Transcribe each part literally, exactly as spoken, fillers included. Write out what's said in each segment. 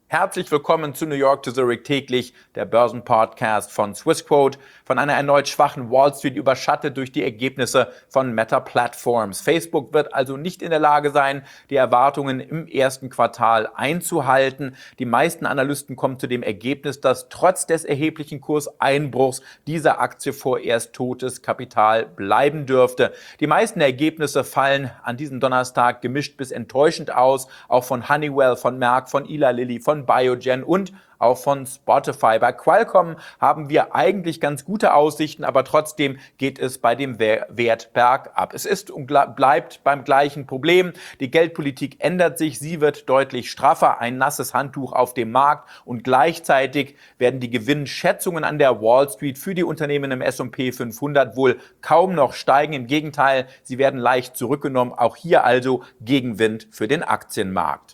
Herzlich willkommen zu New York to Zurich täglich, der Börsenpodcast von Swissquote, von einer erneut schwachen Wall Street überschattet durch die Ergebnisse von Meta Platforms. Facebook wird also nicht in der Lage sein, die Erwartungen im ersten Quartal einzuhalten. Die meisten Analysten kommen zu dem Ergebnis, dass trotz des erheblichen Kurseinbruchs diese Aktie vorerst totes Kapital bleiben dürfte. Die meisten Ergebnisse fallen an diesem Donnerstag gemischt bis enttäuschend aus, auch von Honeywell, von Merck, von Eli Lilly, von Biogen und auch von Spotify. Bei Qualcomm haben wir eigentlich ganz gute Aussichten, aber trotzdem geht es bei dem Wert bergab. Es ist und bleibt beim gleichen Problem. Die Geldpolitik ändert sich, sie wird deutlich straffer, ein nasses Handtuch auf dem Markt und gleichzeitig werden die Gewinnschätzungen an der Wall Street für die Unternehmen im S und P fünfhundert wohl kaum noch steigen. Im Gegenteil, sie werden leicht zurückgenommen. Auch hier also Gegenwind für den Aktienmarkt.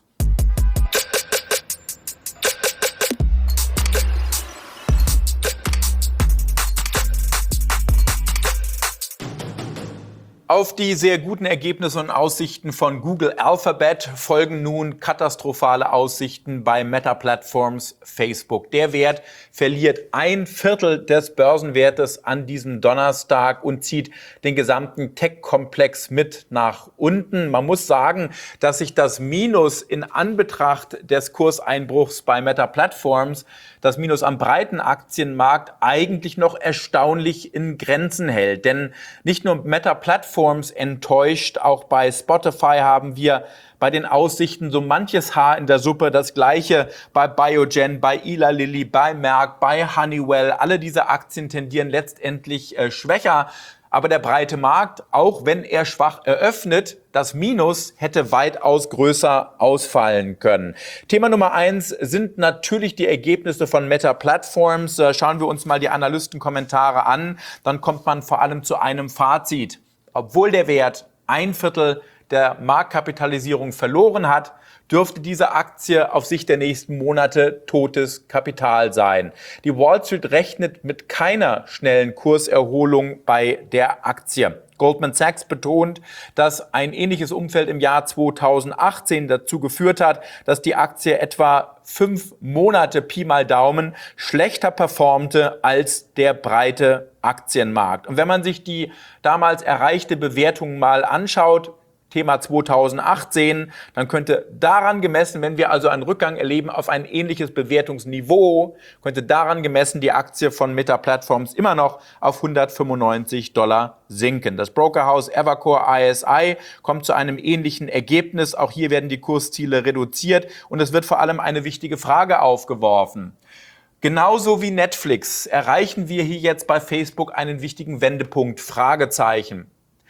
Auf die sehr guten Ergebnisse und Aussichten von Google Alphabet folgen nun katastrophale Aussichten bei Meta Platforms Facebook. Der Wert verliert ein Viertel des Börsenwertes an diesem Donnerstag und zieht den gesamten Tech-Komplex mit nach unten. Man muss sagen, dass sich das Minus in Anbetracht des Kurseinbruchs bei Meta Platforms, das Minus am breiten Aktienmarkt, eigentlich noch erstaunlich in Grenzen hält. Denn nicht nur Meta Platforms enttäuscht, auch bei Spotify haben wir bei den Aussichten so manches Haar in der Suppe. Das Gleiche bei Biogen, bei Eli Lilly, bei Merck, bei Honeywell. Alle diese Aktien tendieren letztendlich äh, schwächer. Aber der breite Markt, auch wenn er schwach eröffnet, das Minus hätte weitaus größer ausfallen können. Thema Nummer eins sind natürlich die Ergebnisse von Meta Platforms. Schauen wir uns mal die Analystenkommentare an. Dann kommt man vor allem zu einem Fazit. Obwohl der Wert ein Viertel der Marktkapitalisierung verloren hat, dürfte diese Aktie auf Sicht der nächsten Monate totes Kapital sein. Die Wall Street rechnet mit keiner schnellen Kurserholung bei der Aktie. Goldman Sachs betont, dass ein ähnliches Umfeld im Jahr zweitausendachtzehn dazu geführt hat, dass die Aktie etwa fünf Monate Pi mal Daumen schlechter performte als der breite Aktienmarkt. Und wenn man sich die damals erreichte Bewertung mal anschaut, Thema zweitausendachtzehn, dann könnte daran gemessen, wenn wir also einen Rückgang erleben auf ein ähnliches Bewertungsniveau, könnte daran gemessen die Aktie von Meta Platforms immer noch auf hundertfünfundneunzig Dollar sinken. Das Brokerhaus Evercore I S I kommt zu einem ähnlichen Ergebnis. Auch hier werden die Kursziele reduziert und es wird vor allem eine wichtige Frage aufgeworfen. Genauso wie Netflix erreichen wir hier jetzt bei Facebook einen wichtigen Wendepunkt, Fragezeichen.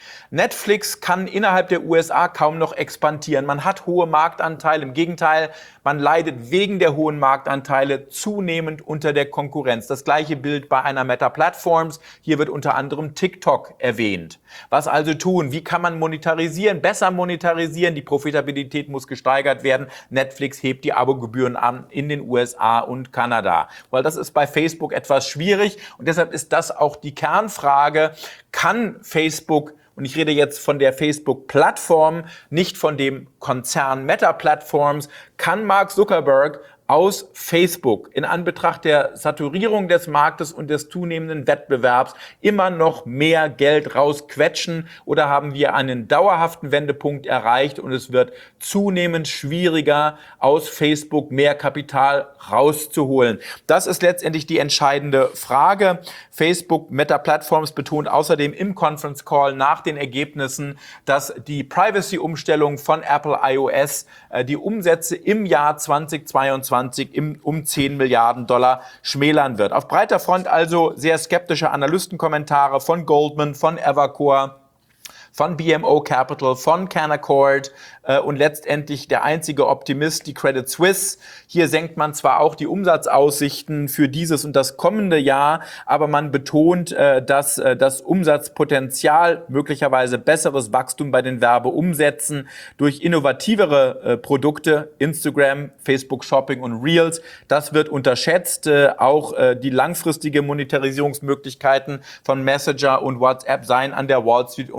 Netflix kann innerhalb der U S A kaum noch expandieren. Man hat hohe Marktanteile. Im Gegenteil, man leidet wegen der hohen Marktanteile zunehmend unter der Konkurrenz. Das gleiche Bild bei einer Meta Platforms. Hier wird unter anderem TikTok erwähnt. Was also tun? Wie kann man monetarisieren? Besser monetarisieren. Die Profitabilität muss gesteigert werden. Netflix hebt die Abogebühren an in den U S A und Kanada. Weil das ist bei Facebook etwas schwierig und deshalb ist das auch die Kernfrage. Kann Facebook, und ich rede jetzt von der Facebook-Plattform, nicht von dem Konzern Meta Platforms, kann Mark Zuckerberg aus Facebook in Anbetracht der Saturierung des Marktes und des zunehmenden Wettbewerbs immer noch mehr Geld rausquetschen oder haben wir einen dauerhaften Wendepunkt erreicht und es wird zunehmend schwieriger, aus Facebook mehr Kapital rauszuholen? Das ist letztendlich die entscheidende Frage. Facebook Meta Platforms betont außerdem im Conference Call nach den Ergebnissen, dass die Privacy-Umstellung von Apple iOS äh, die Umsätze im Jahr zweitausendzweiundzwanzig um zehn Milliarden Dollar schmälern wird. Auf breiter Front also sehr skeptische Analystenkommentare von Goldman, von Evercore, von B M O Capital, von Canaccord äh, und letztendlich der einzige Optimist, die Credit Suisse. Hier senkt man zwar auch die Umsatzaussichten für dieses und das kommende Jahr, aber man betont, äh, dass äh, das Umsatzpotenzial, möglicherweise besseres Wachstum bei den Werbeumsätzen durch innovativere äh, Produkte, Instagram, Facebook Shopping und Reels, das wird unterschätzt. Äh, auch äh, die langfristige Monetarisierungsmöglichkeiten von Messenger und WhatsApp seien an der Wall Street unterschätzt.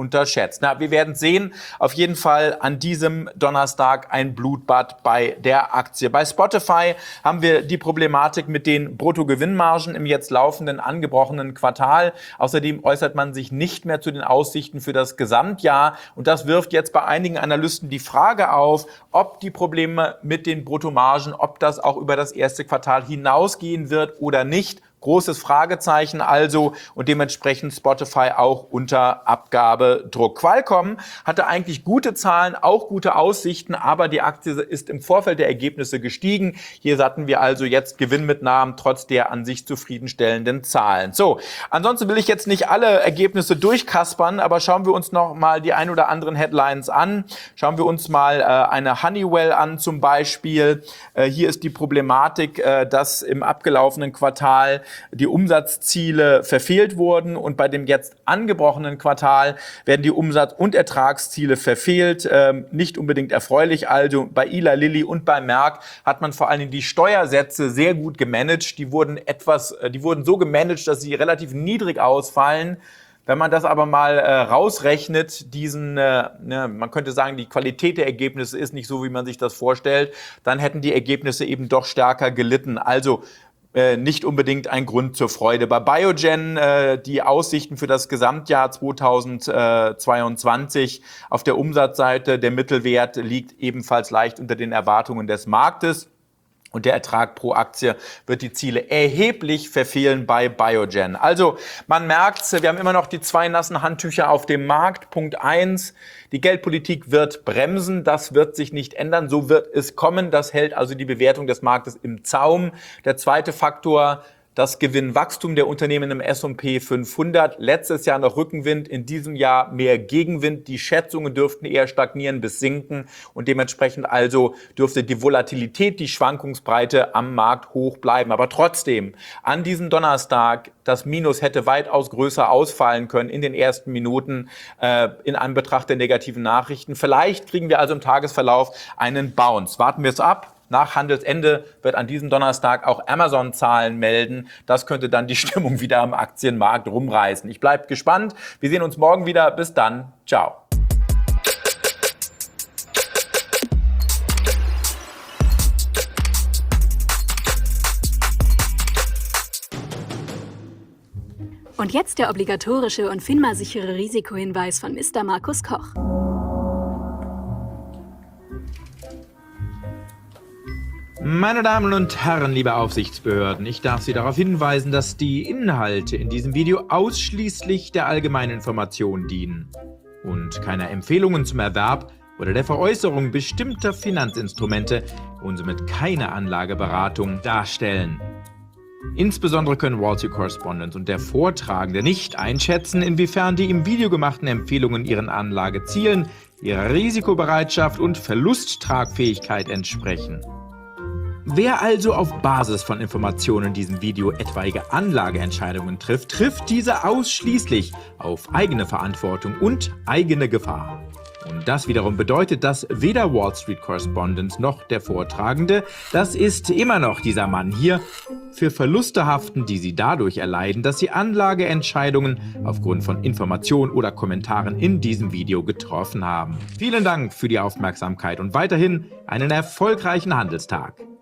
jetzt? Na, wir werden sehen. Auf jeden Fall an diesem Donnerstag ein Blutbad bei der Aktie. Bei Spotify haben wir die Problematik mit den Bruttogewinnmargen im jetzt laufenden angebrochenen Quartal. Außerdem äußert man sich nicht mehr zu den Aussichten für das Gesamtjahr. Und das wirft jetzt bei einigen Analysten die Frage auf, ob die Probleme mit den Bruttomargen, ob das auch über das erste Quartal hinausgehen wird oder nicht. Großes Fragezeichen also und dementsprechend Spotify auch unter Abgabedruck. Qualcomm hatte eigentlich gute Zahlen, auch gute Aussichten, aber die Aktie ist im Vorfeld der Ergebnisse gestiegen. Hier hatten wir also jetzt Gewinnmitnahmen trotz der an sich zufriedenstellenden Zahlen. So, ansonsten will ich jetzt nicht alle Ergebnisse durchkaspern, aber schauen wir uns noch mal die ein oder anderen Headlines an. Schauen wir uns mal äh, eine Honeywell an zum Beispiel. Äh, hier ist die Problematik, äh, dass im abgelaufenen Quartal die Umsatzziele verfehlt wurden und bei dem jetzt angebrochenen Quartal werden die Umsatz- und Ertragsziele verfehlt. Ähm, nicht unbedingt erfreulich. Also bei Eli Lilly und bei Merck hat man vor allem die Steuersätze sehr gut gemanagt. Die wurden etwas, die wurden so gemanagt, dass sie relativ niedrig ausfallen. Wenn man das aber mal äh, rausrechnet, diesen, äh, ne, man könnte sagen, die Qualität der Ergebnisse ist nicht so, wie man sich das vorstellt, dann hätten die Ergebnisse eben doch stärker gelitten. Also Äh, nicht unbedingt ein Grund zur Freude. Bei Biogen äh, die Aussichten für das Gesamtjahr zweitausendzweiundzwanzig auf der Umsatzseite, der Mittelwert liegt ebenfalls leicht unter den Erwartungen des Marktes. Und der Ertrag pro Aktie wird die Ziele erheblich verfehlen bei Biogen. Also man merkt, wir haben immer noch die zwei nassen Handtücher auf dem Markt. Punkt eins, die Geldpolitik wird bremsen. Das wird sich nicht ändern. So wird es kommen. Das hält also die Bewertung des Marktes im Zaum. Der zweite Faktor, das Gewinnwachstum der Unternehmen im S und P fünfhundert. Letztes Jahr noch Rückenwind, in diesem Jahr mehr Gegenwind. Die Schätzungen dürften eher stagnieren bis sinken und dementsprechend also dürfte die Volatilität, die Schwankungsbreite am Markt hoch bleiben. Aber trotzdem, an diesem Donnerstag, das Minus hätte weitaus größer ausfallen können in den ersten Minuten äh, in Anbetracht der negativen Nachrichten. Vielleicht kriegen wir also im Tagesverlauf einen Bounce. Warten wir es ab. Nach Handelsende wird an diesem Donnerstag auch Amazon Zahlen melden. Das könnte dann die Stimmung wieder am Aktienmarkt rumreißen. Ich bleibe gespannt. Wir sehen uns morgen wieder. Bis dann. Ciao. Und jetzt der obligatorische und FINMA-sichere Risikohinweis von Mister Markus Koch. Meine Damen und Herren, liebe Aufsichtsbehörden, ich darf Sie darauf hinweisen, dass die Inhalte in diesem Video ausschließlich der allgemeinen Information dienen und keine Empfehlungen zum Erwerb oder der Veräußerung bestimmter Finanzinstrumente und somit keine Anlageberatung darstellen. Insbesondere können Wall Street Correspondent und der Vortragende nicht einschätzen, inwiefern die im Video gemachten Empfehlungen ihren Anlagezielen, ihrer Risikobereitschaft und Verlusttragfähigkeit entsprechen. Wer also auf Basis von Informationen in diesem Video etwaige Anlageentscheidungen trifft, trifft diese ausschließlich auf eigene Verantwortung und eigene Gefahr. Und das wiederum bedeutet, dass weder Wall Street Correspondent noch der Vortragende, das ist immer noch dieser Mann hier, für Verluste haften, die sie dadurch erleiden, dass sie Anlageentscheidungen aufgrund von Informationen oder Kommentaren in diesem Video getroffen haben. Vielen Dank für die Aufmerksamkeit und weiterhin einen erfolgreichen Handelstag.